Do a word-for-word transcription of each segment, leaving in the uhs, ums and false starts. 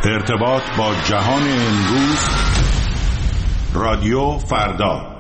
ارتباط با جهان امروز، رادیو فردا.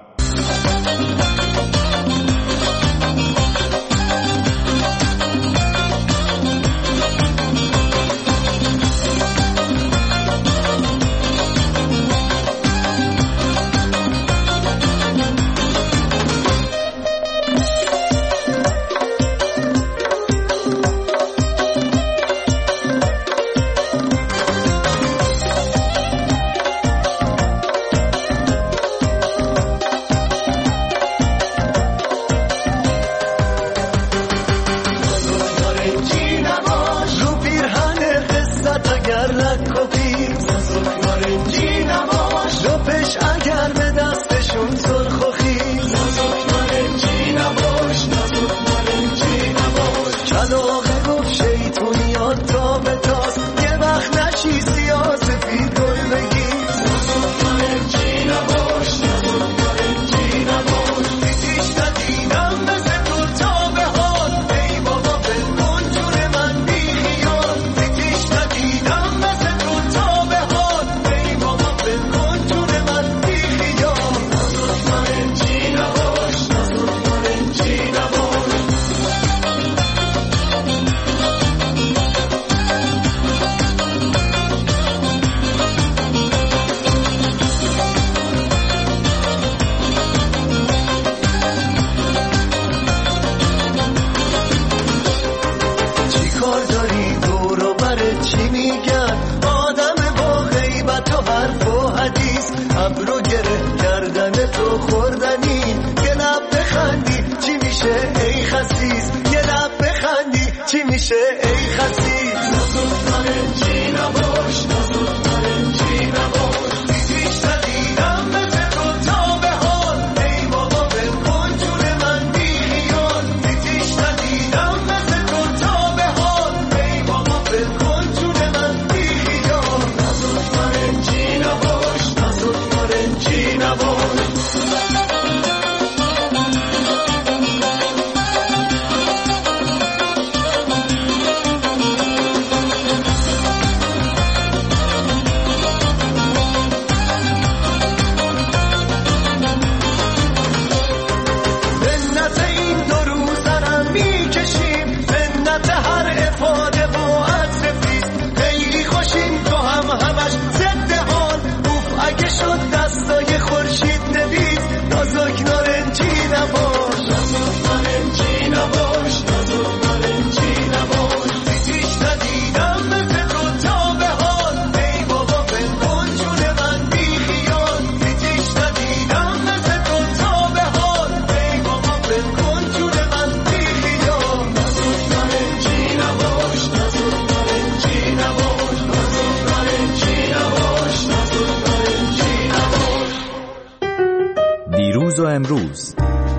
دیروز و امروز،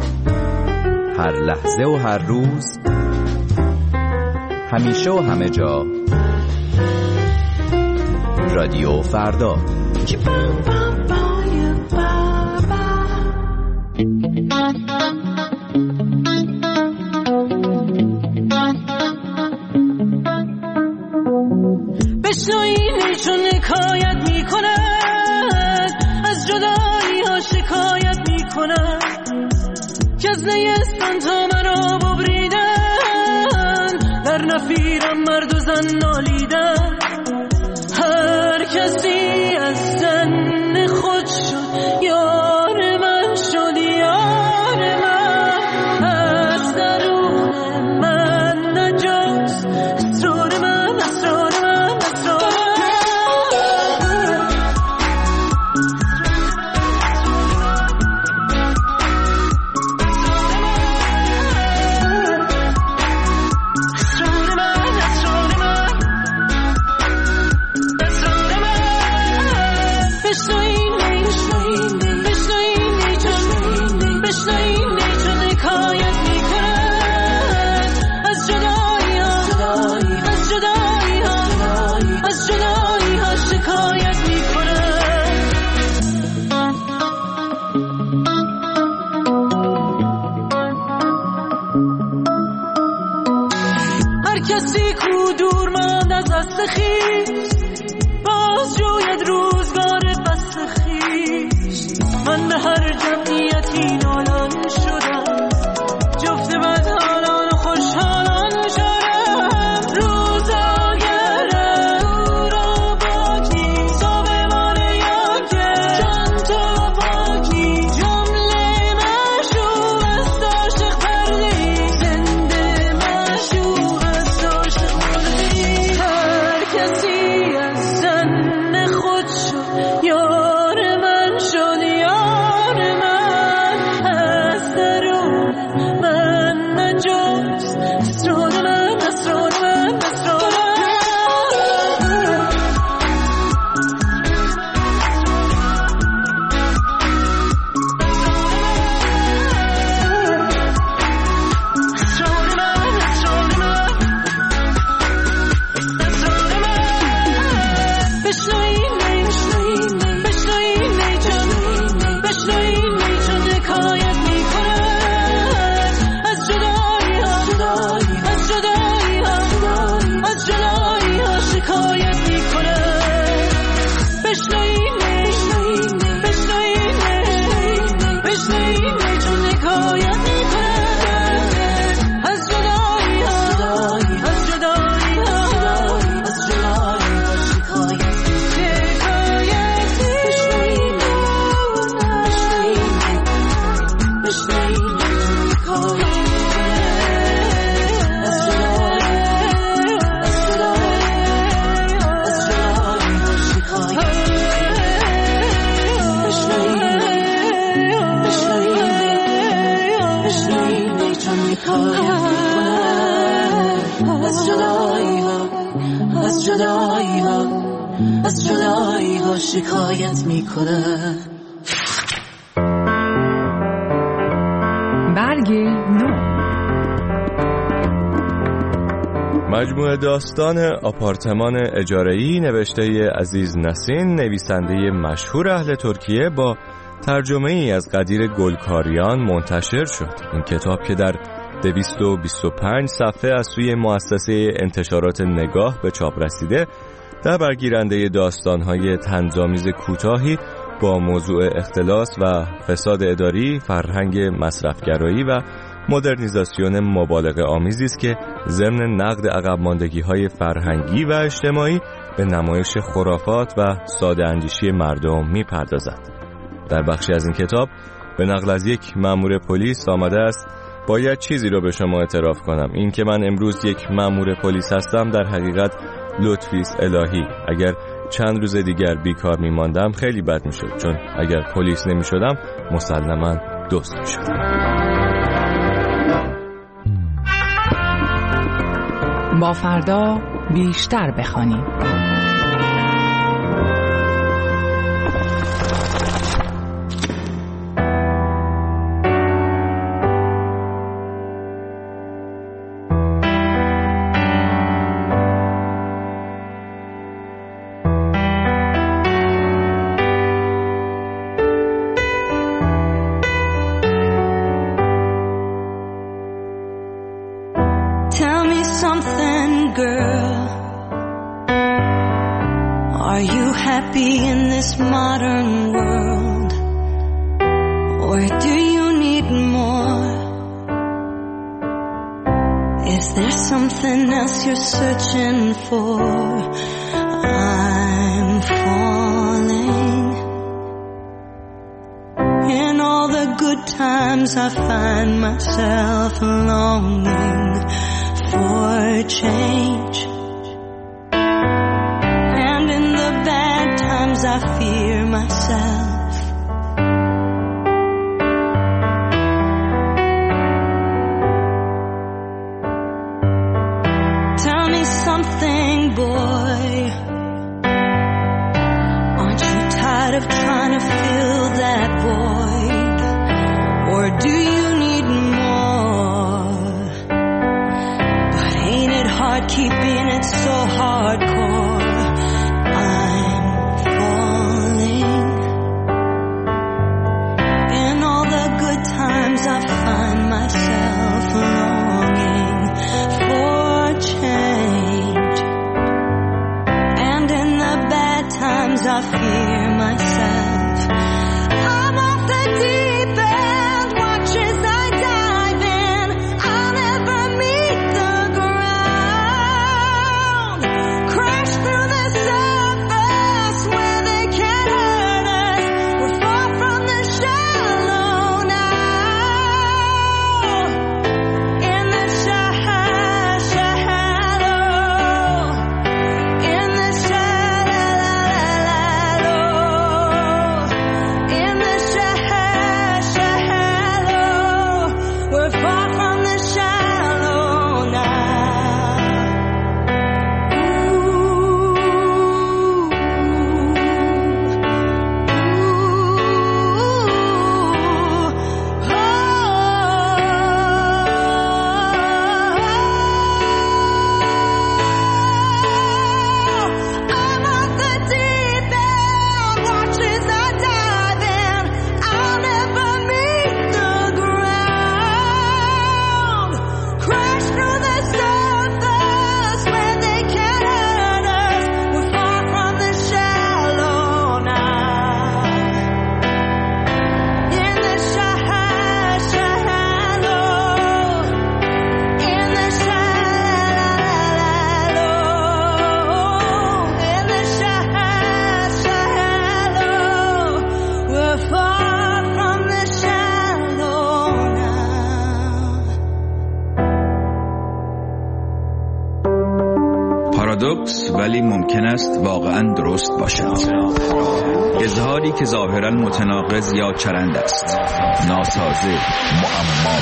هر لحظه و هر روز، همیشه و همه جا، رادیو فردا. بشنوین چون حکایت میکنن، از جدایی ها شکایت میکنن، که از نیستان تا مرا ببریدن، در نفیرم مرد و زن نالیدن. هر کسی از زن خود شد یار من، شد یار من، از درون من نجاست اسرار من، اسرار من، اسرار کسی کو دور ماند از دست خویش، از جدایی ها از جدایی ها شکایت میکنن. برگ نو. مجموعه داستان آپارتمان اجاره‌ای نوشته عزیز نسین، نویسنده مشهور اهل ترکیه، با ترجمه ای از قدیر گلکاریان منتشر شد. این کتاب که در دویست و بیست و پنج صفحه از سوی مؤسسه انتشارات نگاه به چاپ رسیده، در برگیرنده داستان‌های طنزآمیز کوتاهی با موضوع اختلاس و فساد اداری، فرهنگ مصرفگرایی و مدرنیزاسیون مبالغه آمیزی است که ضمن نقد عقب ماندگی‌های فرهنگی و اجتماعی به نمایش خرافات و ساده اندیشی مردم می‌پردازد. در بخشی از این کتاب به نقل از یک مأمور پلیس آمده است: باید چیزی رو به شما اعتراف کنم، این که من امروز یک مأمور پلیس هستم در حقیقت لطفی است الهی. اگر چند روز دیگر بیکار می‌ماندم خیلی بد می‌شد، چون اگر پلیس نمی‌شدم مسلماً دزد می‌شدم. با فردا بیشتر بخوانید. Modern world, or do you need more? Is there something else you're searching for? I'm falling. In all the good times I find myself longing for change, and in the bad times I fear myself. Tell me something, boy. Aren't you tired of trying to fill that void? Or do you need more? But ain't it hard keeping it so hardcore? I find myself longing for change, and in the bad times I fear myself. I'm off the deep end, watch as I dive in. I'll never meet the ground, crash through the surface where they can't hurt us. We're far from the shallow now. Shallow, in the shallow. ولی ممکن است واقعاً درست باشد. اظهاری که ظاهراً متناقض یا چرند است، ناسازه، معما.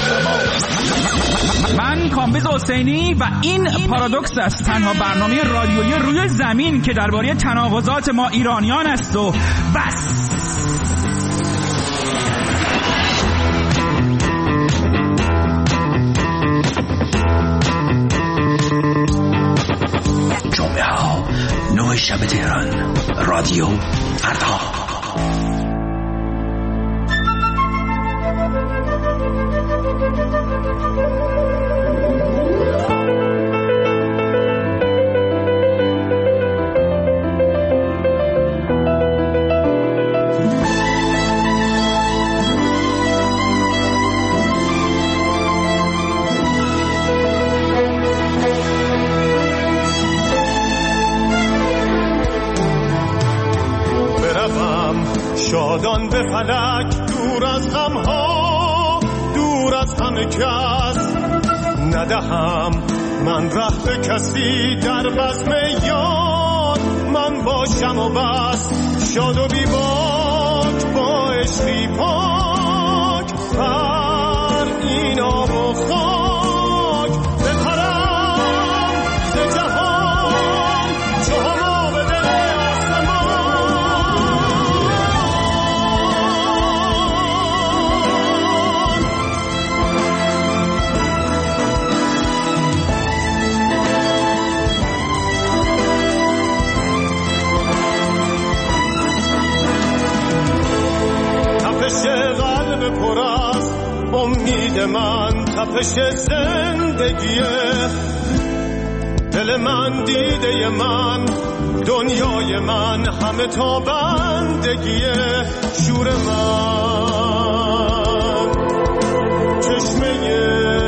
من کامبیز حسینی و این پارادوکس است، تنها برنامه رادیویی روی زمین که درباره تناقضات ما ایرانیان است و بس. جمعه ها نه شب تهران، رادیو فردا. شادان به فلک، دور از غمها، دور از همه کس، ندهم من ره به کسی، در بزم یار من باشم و بس. شاد و بی باک با عشقی پاک، بر این آب و خاک بپرم ز جهان، چو هما به دل قلب پر از امید من، تپش زندگیه دل من، دیده من، دنیای من، همه تا بندگیه شور من، چشمه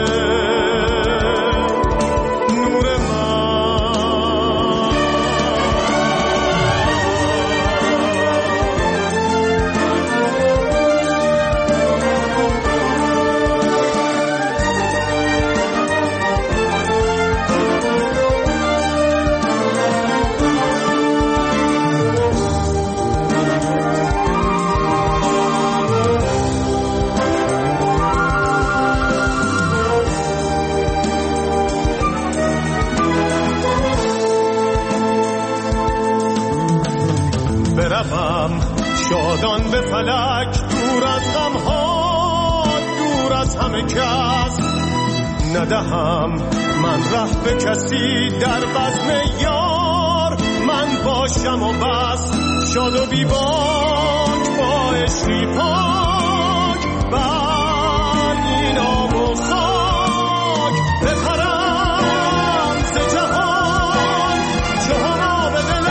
شادان به فلک، دور از غمها، دور از همه کس، ندهم من ره به کسی، در بزم یار من باشم و بس. شاد و بی باک با عشقی پاک، بر این آب و خاک بپرم ز جهان، چو هما به دل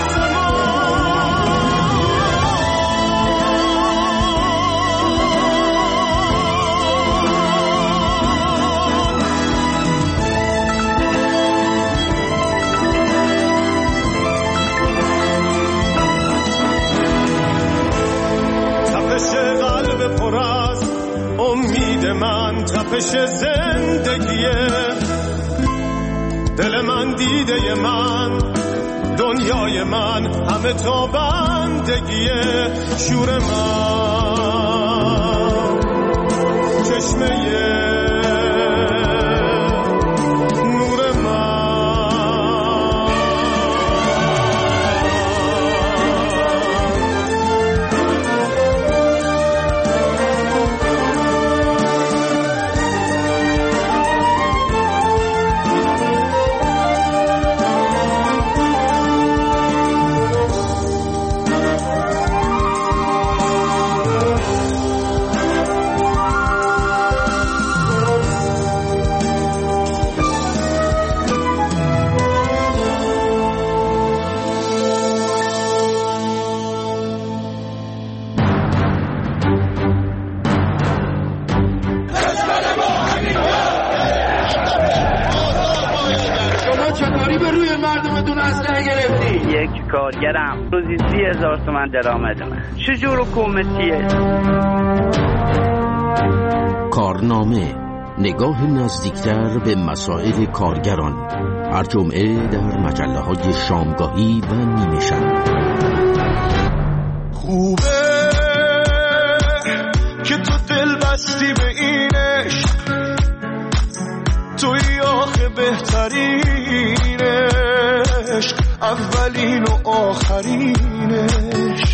پر از امید من، تپش زندگیه دل من، دیده من، دنیای من، همه تا بندگیه شور من، چشمه کارگرم، روزی سی هزار تومن درآمدمه. چجور حکومتیه؟ کارنامه نگاه نزدیکتر به مسائل کارگران، هر جمعه در مجله های شامگاهی و نیمه شب. خوبه که تو دل بستی به این عشق، توی آخه بهترین عشق، اولین و آخرین عشق.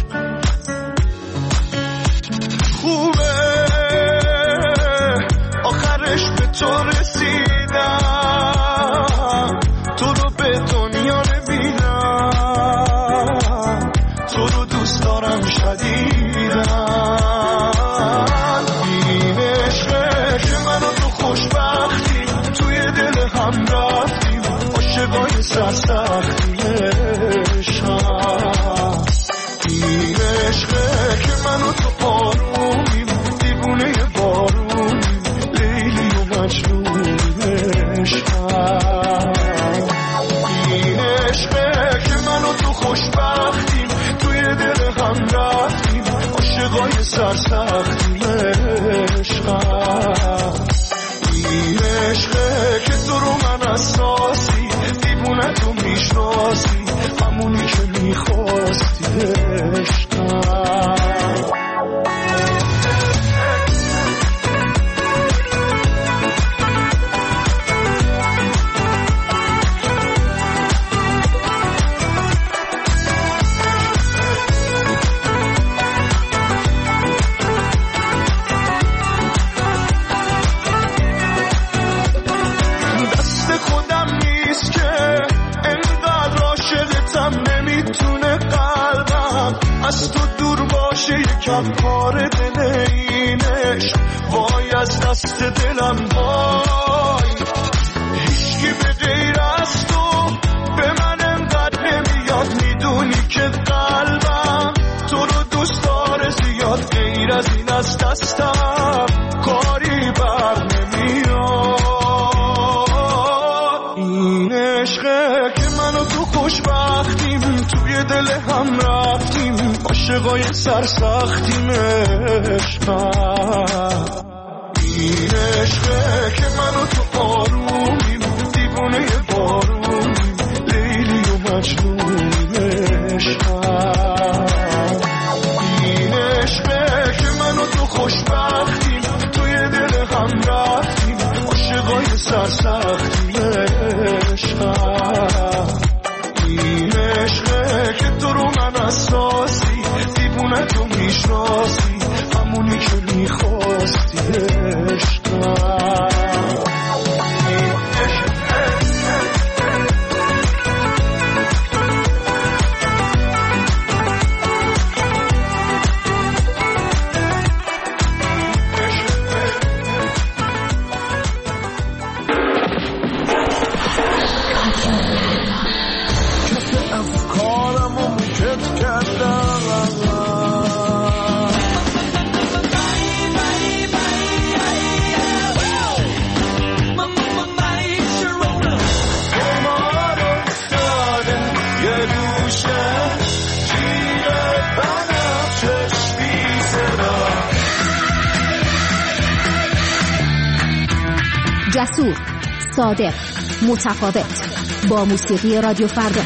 خوبه آخرش به تو رسیدم، تو رو به دنیا نمیدم، تو رو دوست دارم شدیدم. این عشقه که من و تو خوشبختیم، توی دل هم رفتیم، عاشقای سرسختیم عشقم. این عشقه که من و تو آرومیم، دیوونه بارونیم، لیلی و مجنون عشقم. این عشقه که من و تو خوشبختیم، توی دل هم رفتیم، عاشقای سرسختیم عشقم. این عشقه که تو رو من اساسی، دیوونه تو میشناسی، همونی که میخواستی عشقم. از تو دور باشه یکم کار دل اینش، وای از دست دلم وای. هیچکی به غیر از تو به من انقدر نمیاد، میدونی که قلبم تو رو دوست داره زیاد، غیر از این از دستم کاری بر نمیاد. این عشقه که من و تو خوشبختیم، توی دل هم رفتیم، عاشقای سرسختیم عشقم. این عشقه که من و تو آرومیم، دیوونه بارونیم، لیلی و مجنون عشقم. این عشقه که من و تو خوشبختیم، توی دل هم رفتیم، عاشقای سرسختیم عشقم. این عشقه که تو رو من اساسی، دیوونه تو میشناسی، همونی که میخواستی عشقم. جسور، صادق، متفاوت، با موسیقی رادیو فردا.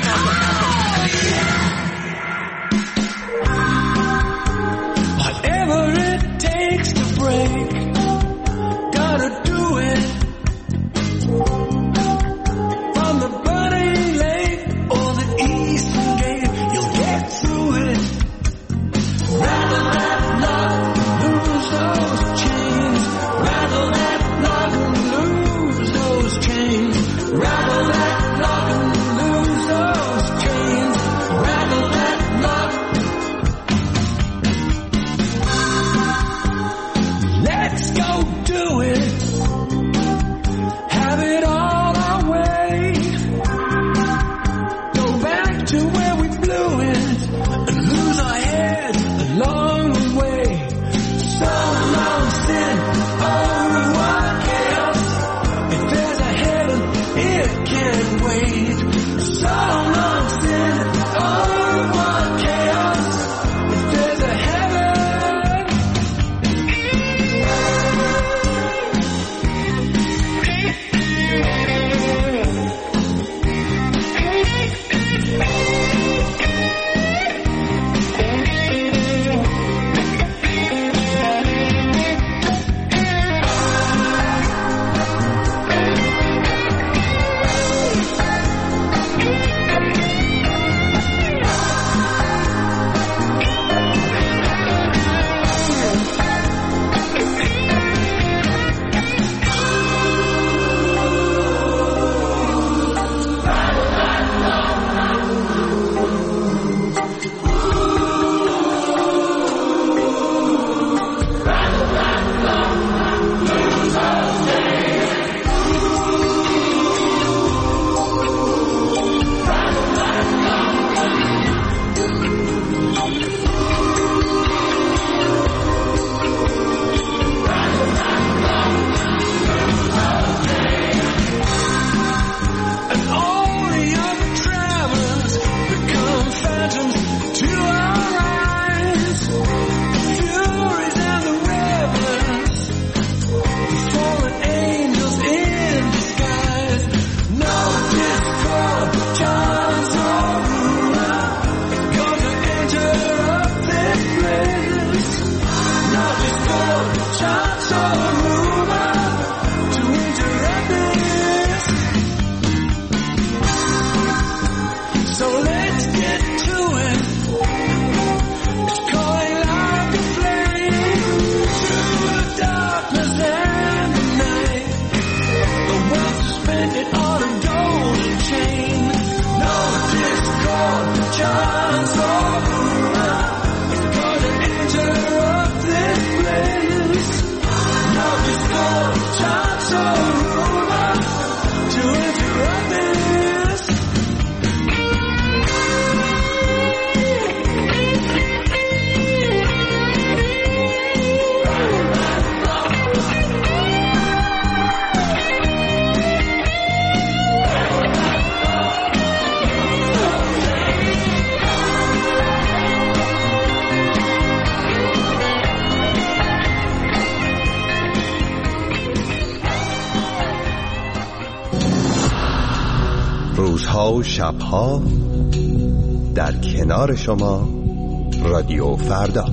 روزها و شبها در کنار شما رادیو فردا.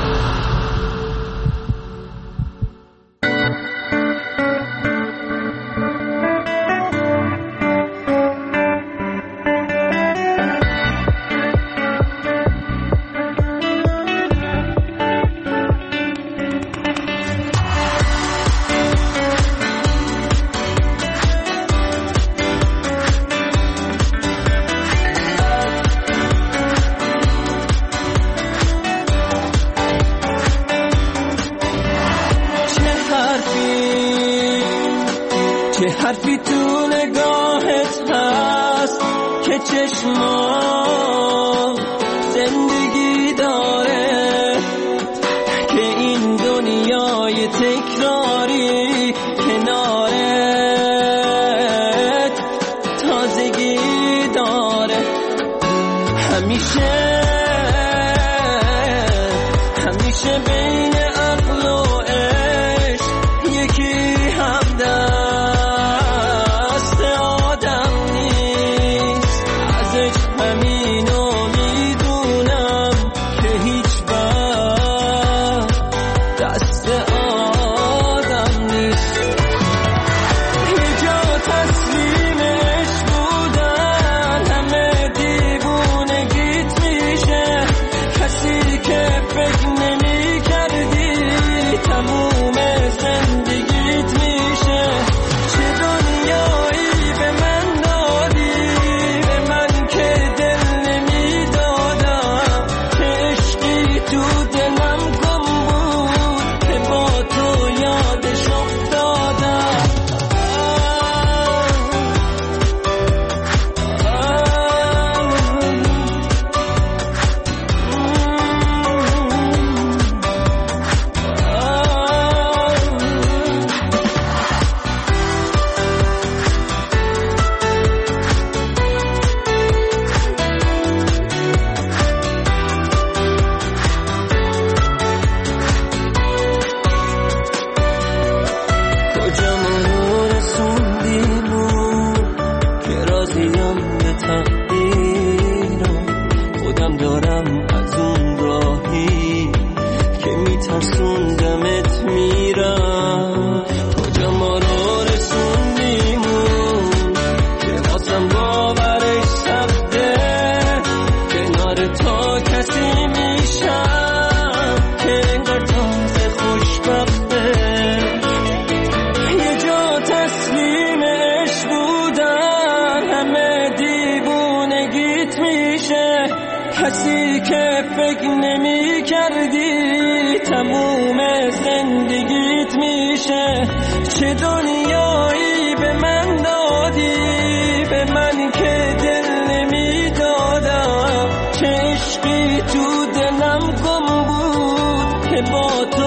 حرفی تو نگاهت هست که چشما زندگی داره، که این دنیای تکراری کنارت تازگی داره. همیشه همیشه بین عقل و عشق یکی همدم کسی که فکر نمی کردی تموم زندگیت میشه. چه دنیایی به من دادی، به من که دل نمی دادم. چه عشقی تو دلم گم بود که با تو